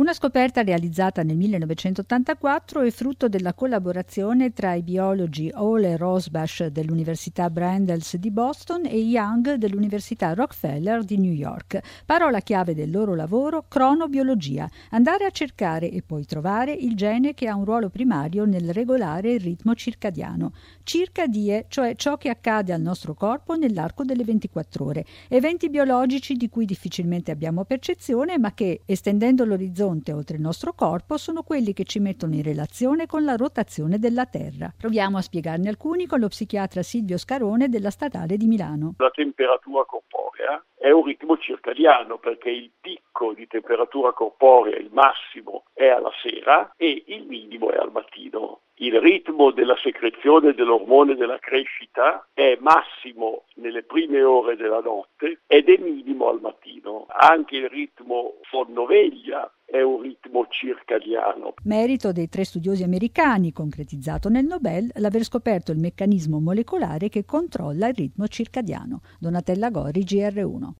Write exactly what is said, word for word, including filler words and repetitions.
Una scoperta realizzata nel millenovecentottantaquattro è frutto della collaborazione tra i biologi Ole Rosbach dell'Università Brandeis di Boston e Young dell'Università Rockefeller di New York. Parola chiave del loro lavoro: cronobiologia, andare a cercare e poi trovare il gene che ha un ruolo primario nel regolare il ritmo circadiano. Circadie, cioè ciò che accade al nostro corpo nell'arco delle ventiquattro ore, eventi biologici di cui difficilmente abbiamo percezione, ma che, estendendo l'orizzonte oltre il nostro corpo, sono quelli che ci mettono in relazione con la rotazione della Terra. Proviamo a spiegarne alcuni con lo psichiatra Silvio Scarone della Statale di Milano. La temperatura corporea è un ritmo circadiano perché il picco di temperatura corporea, il massimo, è alla sera e il minimo è al mattino. Il ritmo della secrezione dell'ormone della crescita è massimo nelle prime ore della notte ed è minimo al mattino. Anche il ritmo sonno-veglia è un ritmo circadiano. Merito dei tre studiosi americani, concretizzato nel Nobel, l'aver scoperto il meccanismo molecolare che controlla il ritmo circadiano. Donatella Gori, G R uno.